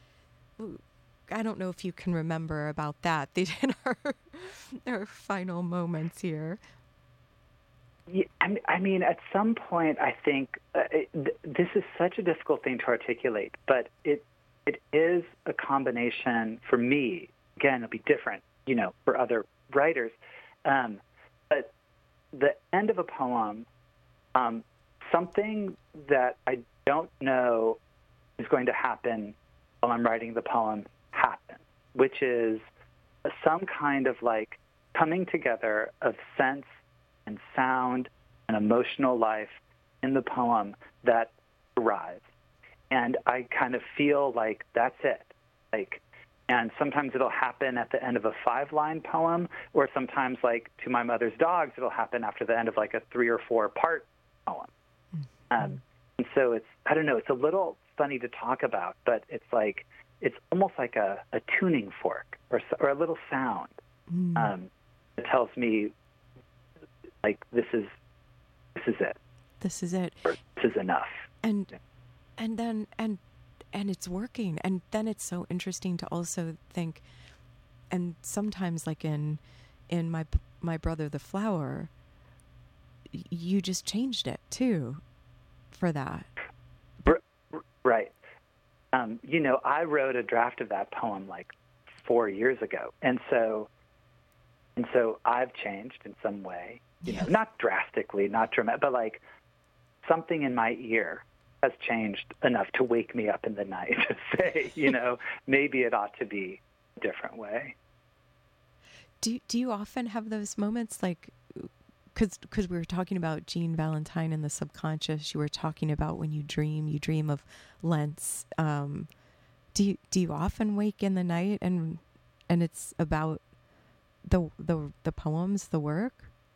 I don't know if you can remember about that. These are our final moments here. Yeah, I mean, at some point, I think uh, it, th- this is such a difficult thing to articulate, but it it is a combination for me. Again, it'll be different, you know, for other writers. Um, but the end of a poem, um, something that I don't know is going to happen while I'm writing the poem happen, which is some kind of like coming together of sense and sound and emotional life in the poem that arrives. And I kind of feel like that's it. Like, and sometimes it'll happen at the end of a five-line poem, or sometimes, like, To My Mother's Dogs, it'll happen after the end of, like, a three- or four-part poem. Mm-hmm. Um, and so it's, I don't know, it's a little funny to talk about, but it's like, it's almost like a, a tuning fork or, or a little sound mm. um, that tells me, like, this is this is it. This is it. Or this is enough. And and then and and it's working. And then it's so interesting to also think, and sometimes like in in my my brother the flower, you just changed it too for that. Right. Um, you know, I wrote a draft of that poem like four years ago, and so and so I've changed in some way. You know, not drastically, not dramatic, but like something in my ear has changed enough to wake me up in the night to say, you know, maybe it ought to be a different way. Do do you often have those moments, like, because because we were talking about Jean Valentine and the subconscious, you were talking about when you dream, you dream of Lentz. Um, do you do you often wake in the night and and it's about the the the poems, the work?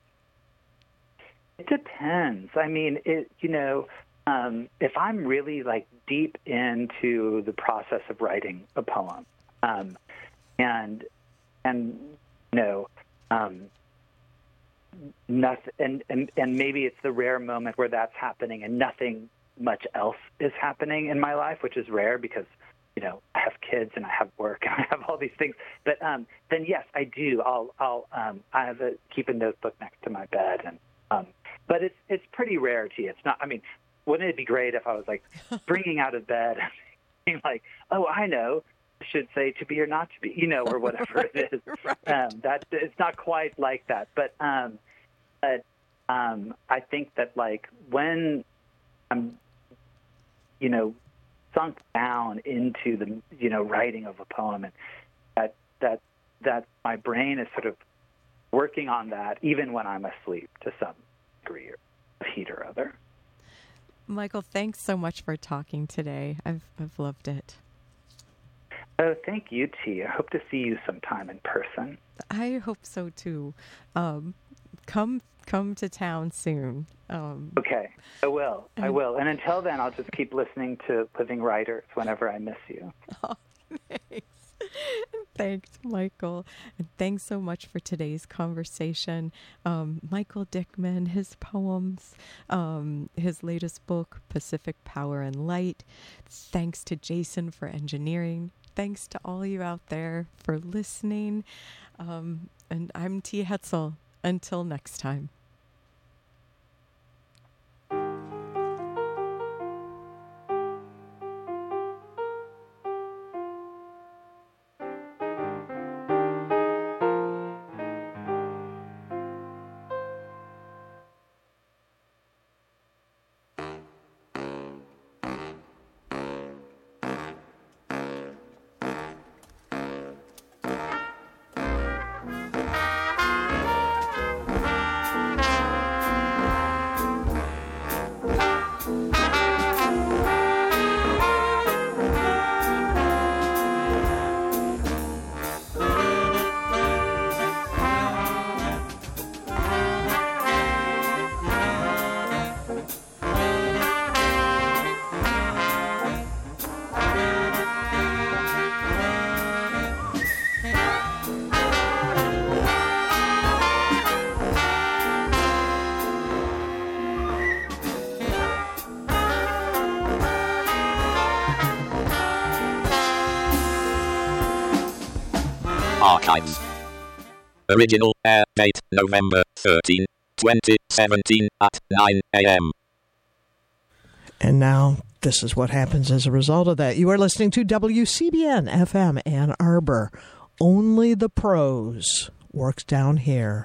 It depends. I mean, it, you know, um, if I'm really like deep into the process of writing a poem, um, and and you know, um, nothing, and, and and maybe it's the rare moment where that's happening and nothing much else is happening in my life, which is rare because, you know, I have kids and I have work and I have all these things. But um, then yes, I do. I'll I'll um, I have a keep a notebook next to my bed and. Um, but it's it's pretty rare, T. It's not. I mean, wouldn't it be great if I was like springing out of bed and being like, "Oh, I know, I should say to be or not to be," you know, or whatever right, it is. Right. Um, that it's not quite like that, but um, but um, I think that like when I'm, you know, sunk down into the you know writing of a poem, and that that that my brain is sort of working on that even when I'm asleep to some degree or heat or other. Michael, thanks so much for talking today. I've I've loved it. Oh, thank you, T. I hope to see you sometime in person. I hope so too. Um, come come to town soon. Um, okay, I will. And, I will. And until then, I'll just keep listening to Living Writers whenever I miss you. Oh, thanks. Thanks, Michael. And thanks so much for today's conversation. Um, Michael Dickman, his poems, um, his latest book, Pacific Power and Light. Thanks to Jason for engineering. Thanks to all you out there for listening. Um, and I'm T. Hetzel. Until next time. Archives. Original air date November thirteenth, twenty seventeen at nine a.m. And now, this is what happens as a result of that. You are listening to W C B N F M Ann Arbor. Only the pros works down here.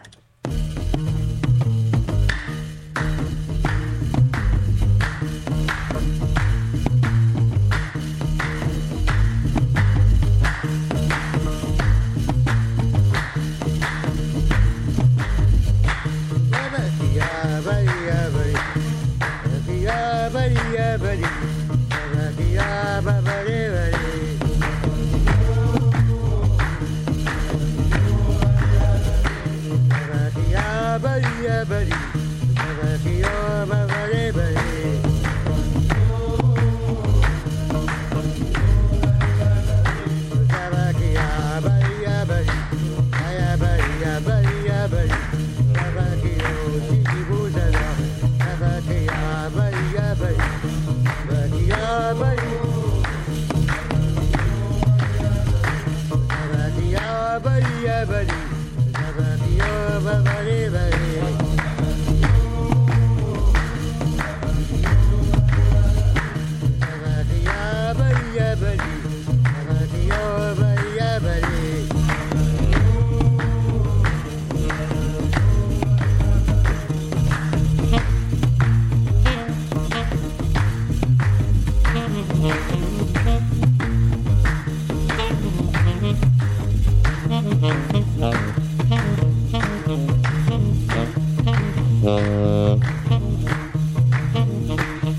Uh...